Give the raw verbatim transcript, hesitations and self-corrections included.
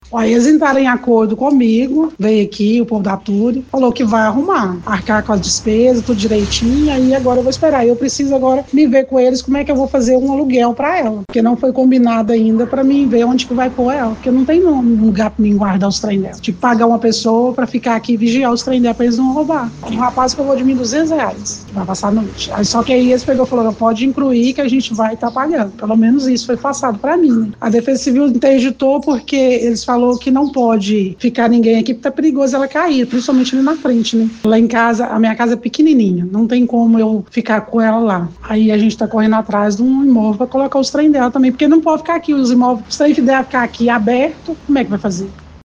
Aí eles entraram em acordo comigo, veio aqui o povo da Túria, falou que vai arrumar, arcar com as despesas, tudo direitinho, aí agora eu vou esperar. Eu preciso agora me ver com eles como é que eu vou fazer um aluguel para ela, porque não foi combinado ainda para mim ver onde que vai pôr ela, porque não tem um lugar para mim guardar os trem dela. Tipo, pagar uma pessoa para ficar aqui e vigiar os trem dela para eles não roubar. Um rapaz pagou de mim duzentos reais, vai passar a noite. Aí, só que aí eles pegou e falou, pode incluir que a gente vai estar tá pagando. Pelo menos isso foi passado para mim, né? A Defesa Civil interditou porque eles falou que não pode ficar ninguém aqui, porque tá perigoso ela cair, principalmente ali na frente, né? Lá em casa, a minha casa é pequenininha, não tem como eu ficar com ela lá. Aí a gente tá correndo atrás de um imóvel para colocar os trem dela também, porque não pode ficar aqui, os imóveis, os trem que deve ficar aqui aberto, como é que vai fazer?